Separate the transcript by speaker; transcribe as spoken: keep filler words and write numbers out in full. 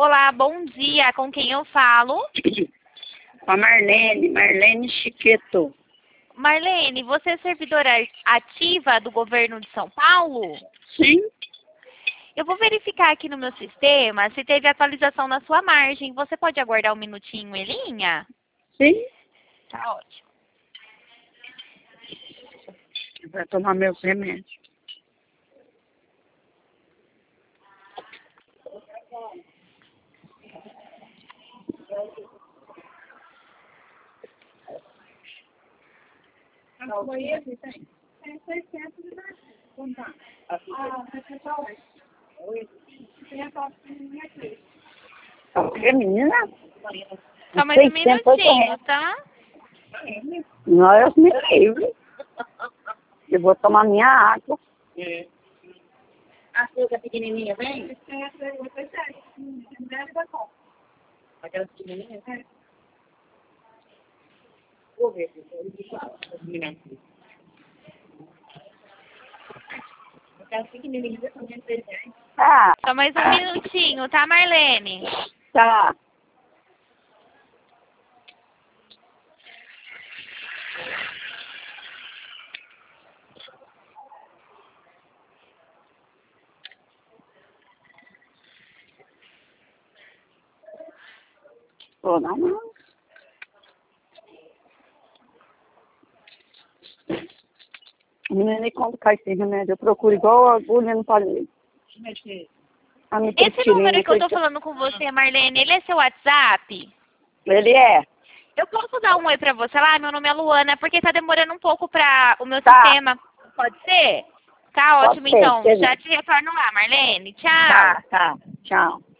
Speaker 1: Olá, bom dia. Com quem eu falo?
Speaker 2: Com a Marlene, Marlene Chiqueto.
Speaker 1: Marlene, você é servidora ativa do governo de São Paulo?
Speaker 2: Sim.
Speaker 1: Eu vou verificar aqui no meu sistema se teve atualização na sua margem. Você pode aguardar um minutinho em linha?
Speaker 2: Sim.
Speaker 1: Tá ótimo.
Speaker 2: Vai tomar meus remédios. O que, menina?
Speaker 1: Só mais um minutinho, tá?
Speaker 2: Nós me livre. Eu vou tomar minha água.
Speaker 3: É. Açúcar pequenininha, vem? Aquela pequenininha? É. Vou ver se eu Aquela pequenininha também presente.
Speaker 2: Ah,
Speaker 1: Só mais um minutinho, tá, Marlene?
Speaker 2: tá. Pô, não, não. Menina, quando cai esse remédio, eu procuro igual a agulha no palheiro.
Speaker 1: Esse número que eu tô falando com você, Marlene, ele é seu WhatsApp?
Speaker 2: Ele é.
Speaker 1: Eu posso dar um oi pra você lá? Meu nome é Luana, porque tá demorando um pouco pra o meu
Speaker 2: Tá.
Speaker 1: sistema. Pode ser? Tá
Speaker 2: Pode
Speaker 1: ótimo,
Speaker 2: ser,
Speaker 1: então.
Speaker 2: beleza.
Speaker 1: Já te retorno lá, Marlene. Tchau.
Speaker 2: Tá, tá. Tchau.